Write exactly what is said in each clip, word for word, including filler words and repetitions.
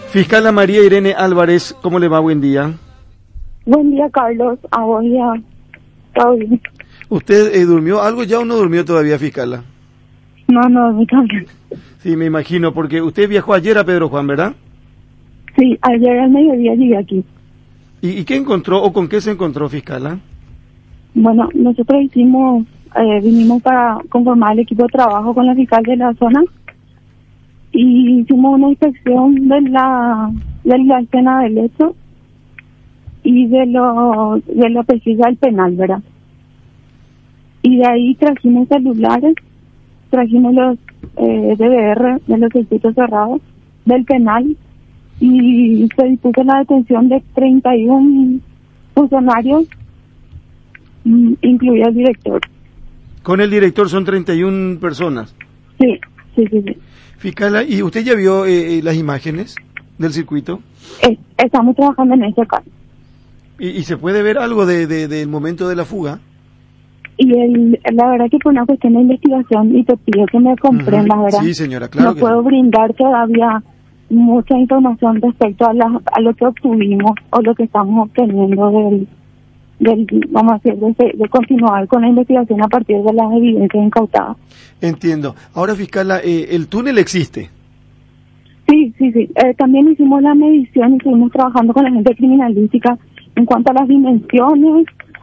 Fiscala María Irene Álvarez, ¿cómo le va? Buen día. Buen día, Carlos. A vos ya. Todo bien. ¿Usted eh, durmió algo ya o no durmió todavía, fiscala? No, no, me bien. Sí, me imagino, porque usted viajó ayer a Pedro Juan, ¿verdad? Sí, ayer al mediodía llegué aquí. ¿Y, y qué encontró o con qué se encontró, fiscala? Bueno, nosotros hicimos, eh, vinimos para conformar el equipo de trabajo con la fiscal de la zona y hicimos una inspección de la, de la escena del hecho y de lo de la pesquisa del penal, ¿verdad? Y de ahí trajimos celulares, trajimos los eh, D V R de los circuitos cerrados del penal y se dispuso la detención de treinta y uno funcionarios, mm, incluido el director. Con el director son treinta y una personas. Sí, sí, sí, sí. Fiscala, ¿y usted ya vio eh, las imágenes del circuito? Eh, estamos trabajando en ese caso. ¿Y, y se puede ver algo de, de, del momento de la fuga? Y el, la verdad que fue una cuestión de investigación y te pido que me comprendas, Uh-huh. ¿verdad? Sí, señora, claro. No que puedo sí. brindar todavía mucha información respecto a, la, a lo que obtuvimos o lo que estamos obteniendo del, del vamos a decir, de, de continuar con la investigación a partir de las evidencias incautadas. Entiendo. Ahora, fiscala, eh, ¿el túnel existe? Sí, sí, sí. Eh, también hicimos la medición y estuvimos trabajando con la gente criminalística en cuanto a las dimensiones,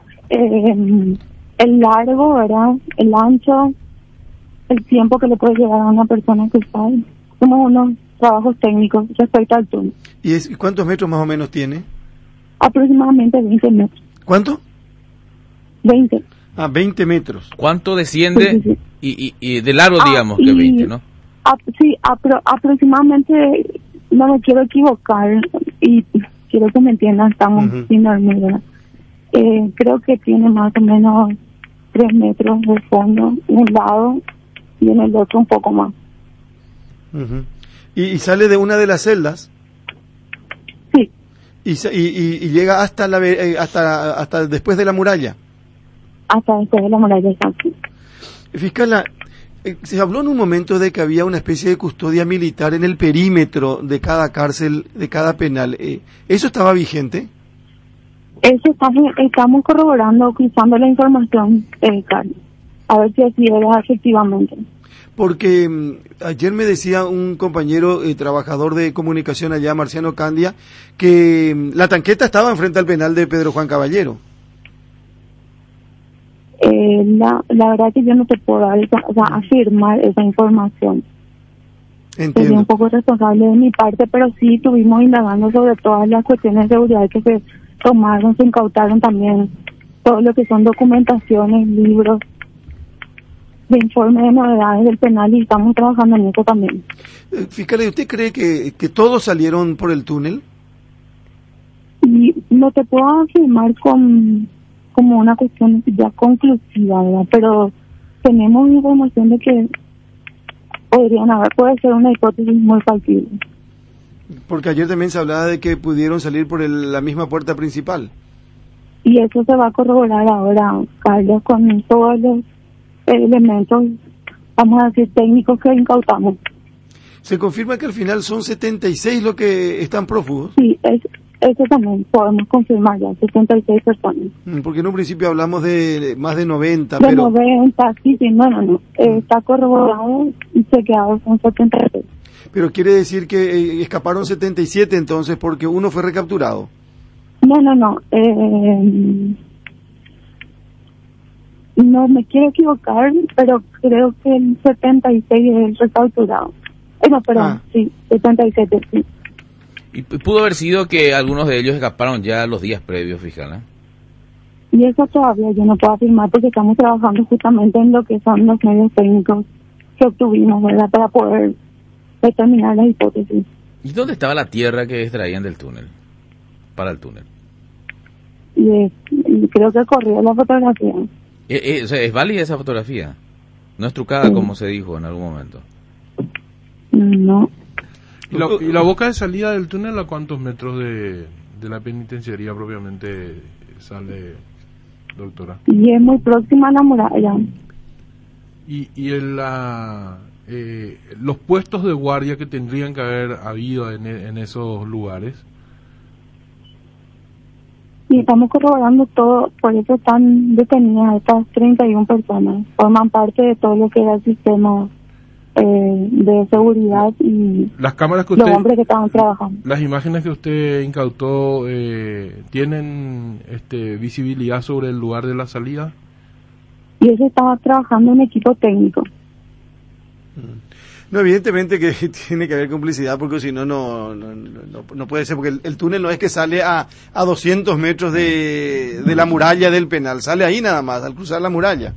eh, el largo, ¿verdad? El ancho, el tiempo que le puede llevar a una persona que sabe. Hacemos unos trabajos técnicos respecto al túnel. ¿Y es, cuántos metros más o menos tiene? Aproximadamente veinte metros. ¿Cuánto? veinte. Ah, veinte metros. ¿Cuánto desciende? Sí, sí, sí. Y, y, y de largo, Ah, digamos, y, que veinte, ¿no? A, sí, apro, aproximadamente, no me quiero equivocar y quiero que me entiendan, estamos Uh-huh. sin dormir, ¿verdad? Eh, creo que tiene más o menos tres metros de fondo en un lado y en el otro un poco más. Uh-huh. ¿Y, y sale de una de las celdas? Sí, ¿Y, sa- y, y, y llega hasta, la, ve- eh, hasta, hasta después de la muralla? hasta después de la muralla de San Francisco. Fiscala, eh, se habló en un momento de que había una especie de custodia militar en el perímetro de cada cárcel, de cada penal. Eh, ¿Eso estaba vigente? Eso estamos, estamos corroborando, cruzando la información, eh, Carlos, a ver si así era efectivamente. Porque mm, ayer me decía un compañero eh, trabajador de comunicación allá, Marciano Candia, que mm, la tanqueta estaba enfrente al penal de Pedro Juan Caballero. Eh, la, la verdad que yo no te puedo dar esa, o sea, afirmar esa información. Sería Entiendo. un poco responsable de mi parte, pero sí estuvimos indagando sobre todas las cuestiones de seguridad que se tomaron, se incautaron también, todo lo que son documentaciones, libros, de informe de novedades del penal y estamos trabajando en eso también. Eh, Fiscal, ¿y usted cree que, que todos salieron por el túnel? Y no te puedo afirmar con como una cuestión ya conclusiva, ¿verdad? Pero tenemos información de que podrían haber, puede ser una hipótesis muy factible. Porque ayer también se hablaba de que pudieron salir por el- la misma puerta principal. Y eso se va a corroborar ahora, Carlos, con todos los elementos, vamos a decir, técnicos que incautamos. Se confirma que al final son setenta y seis los que están prófugos. Sí, es, eso también podemos confirmar ya, setenta y seis personas. Mm, Porque en un principio hablamos de más de noventa, De pero... noventa, sí, sí, no, no, no. Eh, está corroborado y chequeado, son setenta y seis. Pero quiere decir que eh, escaparon setenta y siete entonces porque uno fue recapturado. No, no, no. Eh, no me quiero equivocar, pero creo que el setenta y seis es el recapturado. Eh, no, perdón, Ah. sí, setenta y siete, sí. Y p- pudo haber sido que algunos de ellos escaparon ya los días previos, fíjala. Y eso todavía yo no puedo afirmar porque estamos trabajando justamente en lo que son los medios técnicos que obtuvimos, ¿verdad? Para poder determinar las hipótesis. ¿Y dónde estaba la tierra que extraían del túnel? Para el túnel. Y, es- y creo que corrió la fotografía. Eh, eh, o sea, ¿es válida esa fotografía? No es trucada, Sí. como se dijo en algún momento. No. ¿Y la, y la boca de salida del túnel a cuántos metros de, de la penitenciaría propiamente sale, doctora? Y es muy próxima a la muralla. Y, y el, la, eh, los puestos de guardia que tendrían que haber habido en, en esos lugares. Y estamos corroborando todo, por eso están detenidas estas treinta y una personas. Forman parte de todo lo que era el sistema eh, de seguridad y las cámaras que usted, los hombres que estaban trabajando. Las imágenes que usted incautó, eh, ¿tienen este, visibilidad sobre el lugar de la salida? Y eso estaba trabajando en equipo técnico. No, evidentemente que tiene que haber complicidad, porque si no, no, no, no, no puede ser, porque el, el túnel no es que sale a, a doscientos metros de, de la muralla del penal, sale ahí nada más, al cruzar la muralla.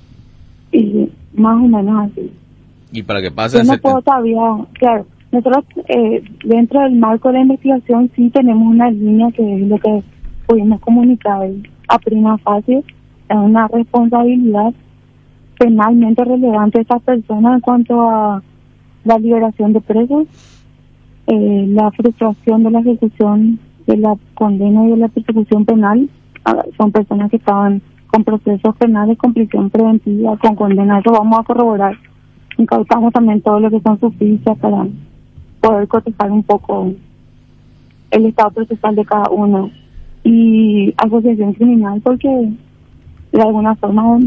Y más o menos así. Y para que pase... Yo no puedo todavía, claro, nosotros eh, dentro del marco de la investigación sí tenemos una línea que es lo que pudimos comunicar a prima facie, es una responsabilidad penalmente relevante de estas personas en cuanto a la liberación de presos, eh, la frustración de la ejecución de la condena y de la persecución penal. Ah, son personas que estaban con procesos penales, con prisión preventiva, con condena. Eso vamos a corroborar. Incautamos también todo lo que son sus fichas para poder cotejar un poco el estado procesal de cada uno. Y asociación criminal, porque de alguna forma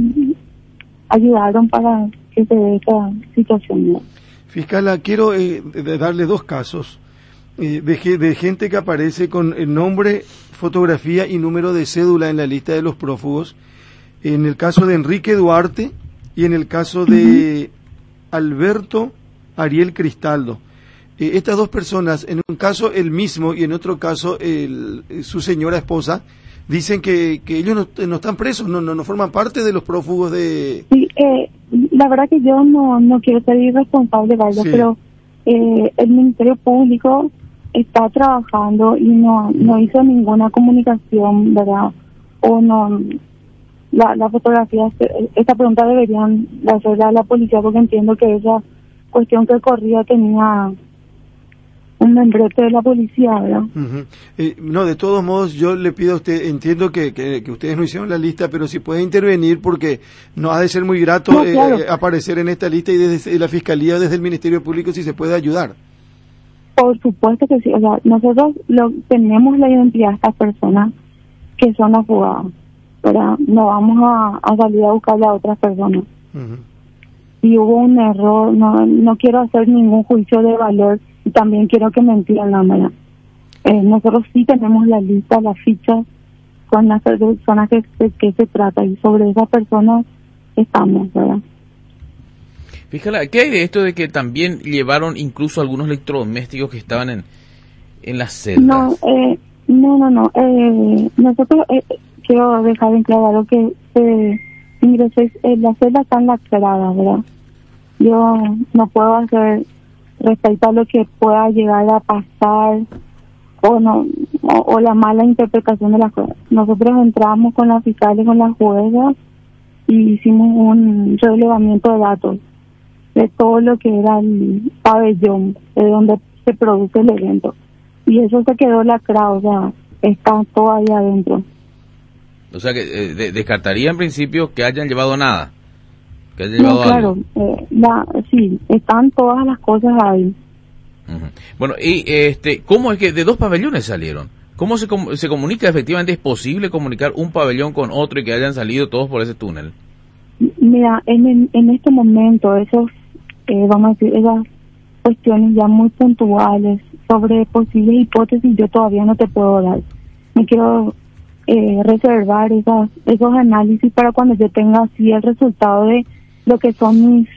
ayudaron para que se dé esta situación, ¿no? Fiscala, quiero eh, de darle dos casos eh, de, de gente que aparece con el nombre, fotografía y número de cédula en la lista de los prófugos. En el caso de Enrique Duarte y en el caso de Alberto Ariel Cristaldo. Eh, estas dos personas, en un caso el mismo y en otro caso el, su señora esposa, dicen que, que ellos no, no están presos, no, no no forman parte de los prófugos de... Sí, eh, la verdad que yo no no quiero ser irresponsable, ¿verdad? Sí. Pero eh, el Ministerio Público está trabajando y no no hizo ninguna comunicación, ¿verdad? O no... La, la fotografía, esta pregunta deberían hacerla a la policía, porque entiendo que esa cuestión que corría tenía un membrete de la policía, ¿verdad? Uh-huh. Eh, no, de todos modos, yo le pido a usted, entiendo que, que, que ustedes no hicieron la lista, pero si puede intervenir, porque no ha de ser muy grato no, claro. eh, aparecer en esta lista, y desde la Fiscalía, desde el Ministerio Público, si se puede ayudar. Por supuesto que sí, o sea, nosotros lo, tenemos la identidad de estas personas que son las fugadas, pero no vamos a, a salir a buscarle a otras personas. Uh-huh. Si hubo un error, no no quiero hacer ningún juicio de valor, y también quiero que me entiendan, ¿verdad? Eh, nosotros sí tenemos la lista, las fichas con las personas que, que, que se trata, y sobre esas personas estamos, ¿verdad? Fíjala, ¿qué hay de esto de que también llevaron incluso algunos electrodomésticos que estaban en, en las celdas? No, eh, no, no, no. Eh, nosotros, eh, quiero dejar en claro que eh, ingresó, eh, las celdas están lacradas, ¿verdad? Yo no puedo hacer respecto a lo que pueda llegar a pasar o no o, o la mala interpretación de las cosas. Nosotros entramos con la fiscal y con las juezas y hicimos un relevamiento de datos de todo lo que era el pabellón de donde se produce el evento, y eso se quedó lacrado, o sea, está todo ahí adentro. O sea que eh, de, descartaría en principio que hayan llevado nada. Que hayan no, llevado claro, algo. Eh, la, sí, están todas las cosas ahí. Uh-huh. Bueno, y este, ¿cómo es que de dos pabellones salieron? ¿Cómo se, com- se comunica? Efectivamente, ¿es posible comunicar un pabellón con otro y que hayan salido todos por ese túnel? Mira, en, en este momento, esos, eh, vamos a decir, esas cuestiones ya muy puntuales sobre posibles hipótesis, yo todavía no te puedo dar. Me quiero eh, reservar esas, esos análisis para cuando yo tenga así el resultado de lo que son mis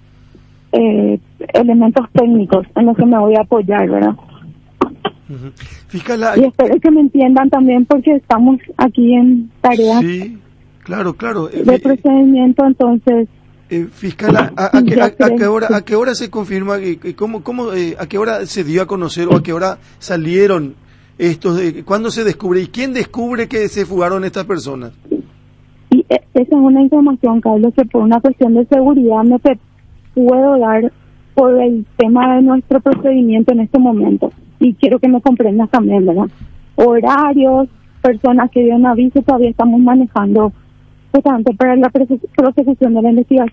eh, elementos técnicos en los que me voy a apoyar, ¿verdad? Uh-huh. Fiscal, y espero que me entiendan también, porque estamos aquí en tareas sí, claro, claro. Eh, de procedimiento, entonces... Eh, fiscal, ¿a, a, a, qué, a, a qué hora a qué hora se confirma, y cómo cómo eh, a qué hora se dio a conocer o a qué hora salieron estos, eh, cuándo se descubre y quién descubre que se fugaron estas personas? Y eh, esa es una información, Carlos, que por una cuestión de seguridad no te puedo dar por el tema de nuestro procedimiento en este momento, y quiero que me comprendas también, ¿verdad? Horarios, personas que dieron aviso, todavía estamos manejando justamente para la prosecución de la investigación.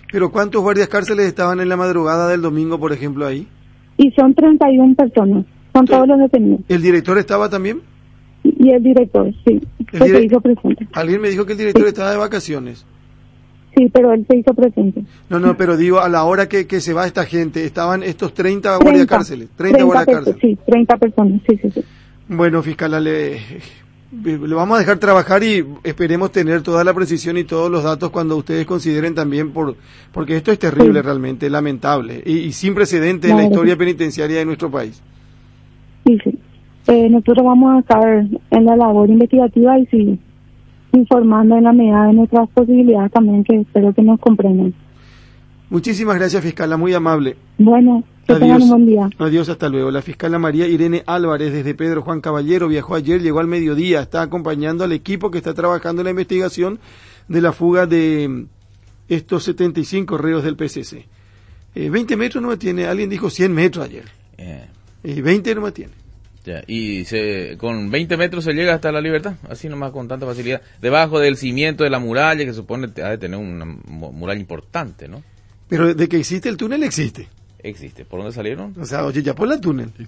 ¿Pero cuántos guardias cárceles estaban en la madrugada del domingo, por ejemplo, ahí? Y son treinta y una personas, son Sí. todos los detenidos. ¿El director estaba también? Y el director, sí, El se dire- hizo presente. Alguien me dijo que el director Sí. estaba de vacaciones. Sí, pero él se hizo presente. No, no, pero digo, a la hora que, que se va esta gente, estaban estos treinta guardias treinta, cárceles. treinta guardias perso- cárceles. Sí, treinta personas, sí, sí, sí. Bueno, fiscal, le, le vamos a dejar trabajar y esperemos tener toda la precisión y todos los datos cuando ustedes consideren también, por porque esto es terrible Sí. realmente, lamentable y, y sin precedentes en la Claro. historia penitenciaria de nuestro país. Sí, sí. Eh, nosotros vamos a estar en la labor investigativa y sí, informando en la medida de nuestras posibilidades también, que espero que nos comprendan. Muchísimas gracias, fiscala, muy amable. Bueno, que tengan un buen día. Adiós, hasta luego. La fiscala María Irene Álvarez desde Pedro Juan Caballero viajó ayer, llegó al mediodía, está acompañando al equipo que está trabajando en la investigación de la fuga de estos setenta y cinco reos del P C C. Eh, veinte metros no me tiene, alguien dijo cien metros ayer. Eh, Y veinte no me tiene. ya, y se, con veinte metros se llega hasta la libertad, así nomás con tanta facilidad. Debajo del cimiento de la muralla, que supone que ha de tener una mu- muralla importante, ¿no? Pero de que existe el túnel, existe. Existe. ¿Por dónde salieron? O sea, oye, ya por la túnel.